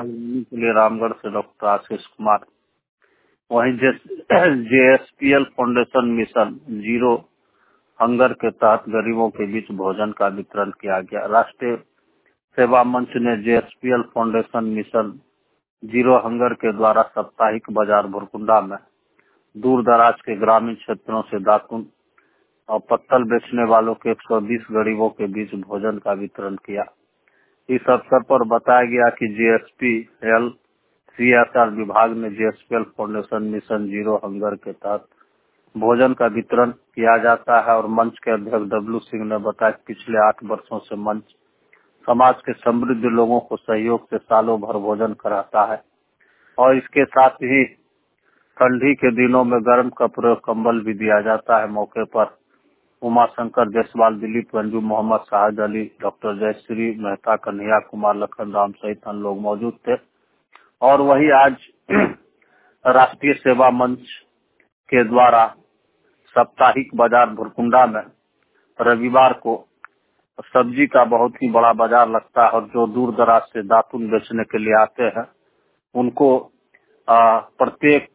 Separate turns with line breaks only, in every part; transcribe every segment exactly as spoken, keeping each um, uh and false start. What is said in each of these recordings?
वाल्मीकि के लिए रामगढ़ से डॉक्टर आशीष कुमार। वहीं J S P L foundation mission zero hunger के तहत गरीबों के बीच भोजन का वितरण किया गया। राष्ट्रीय सेवा मंच ने J S P L foundation mission zero hunger के द्वारा साप्ताहिक बाजार भुरकुंडा में दूर दराज के ग्रामीण क्षेत्रों से दातुन और पत्तल बेचने वालों के एक सौ बीस गरीबों के बीच भोजन का वितरण किया। इस अवसर पर बताया गया कि J S P L C S R विभाग ने J S P L foundation mission zero hunger के तहत भोजन का वितरण किया जाता है और मंच के अध्यक्ष डब्लू सिंह ने बताया कि पिछले आठ वर्षों से मंच समाज के समृद्ध लोगों को सहयोग से सालों भर भोजन कराता है और इसके साथ ही ठंडी के दिनों में गर्म कपड़े और कंबल भी दिया जाता है। मौके पर उमा शंकर जायसवाल, दिलीप रंजू, मोहम्मद शाहिद अली, डॉक्टर जयश्री मेहता, कन्हैया कुमार, लखन राम सहित अन्य लोग मौजूद थे। और वही आज राष्ट्रीय सेवा मंच के द्वारा साप्ताहिक बाजार भुरकुंडा में रविवार को सब्जी का बहुत ही बड़ा बाजार लगता है और जो दूर दराज से दातुन बेचने के लिए आते हैं उनको आ, प्रत्येक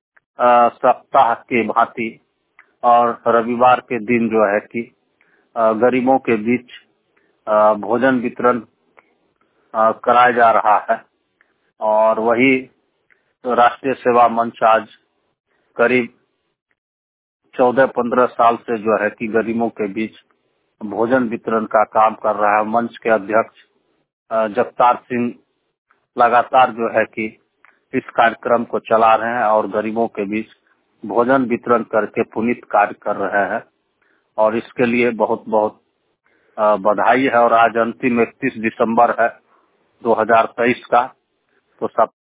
सप्ताह के भांति और रविवार के दिन जो है कि गरीबों के बीच भोजन वितरण कराया जा रहा है। और वही तो राष्ट्रीय सेवा मंच आज करीब चौदह पंद्रह साल से जो है कि गरीबों के बीच भोजन वितरण का काम कर रहा है। मंच के अध्यक्ष जगतार सिंह लगातार जो है कि इस कार्यक्रम को चला रहे हैं और गरीबों के बीच भोजन वितरण करके पुनीत कार्य कर रहे हैं और इसके लिए बहुत बहुत बधाई है। और आज अंतिम इकतीस दिसंबर है दो हज़ार तेईस का, तो सब